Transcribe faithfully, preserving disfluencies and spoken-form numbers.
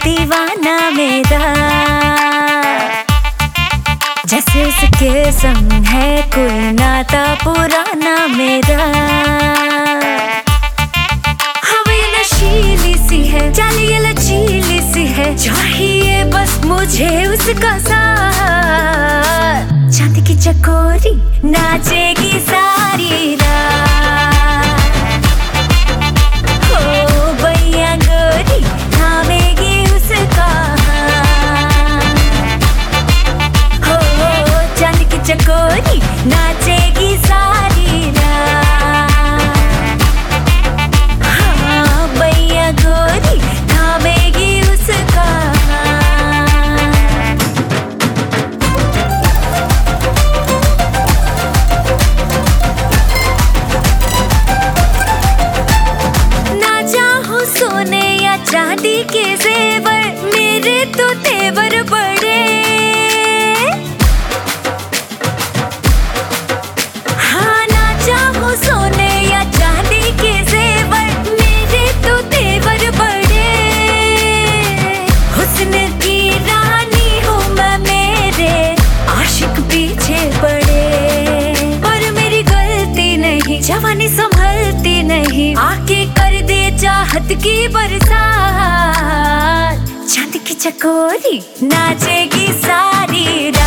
दीवाना मेरा, जैसे उसके संग है कोई नाता पुराना मेरा। हवा ये नशीली सी है, जाली ये लचीली सी है, चाहिए बस मुझे उसका साथ। चांद की चकोरी नाचेगी सारी रात, हो भैया गोरी थामेगी उसका हाथ। हो चांद की चकोरी नाचेगी सारी रात, हाँ भैया गोरी थामेगी उसका हाथ। ना चाहो सोने या चांदी के जेवर, मेरे तो तेवर बड़े। हाँ ना चाहो सोने या चांदी के जेवर, मेरे तो तेवर बड़े। हुस्न की रानी हूँ मैं, मेरे आशिक पीछे पड़े। पर मेरी गलती नहीं, जवानी संभलती नहीं, आके कर दे चाहत की बरसात। चांद की चकोरी नाचेगी सारी रात।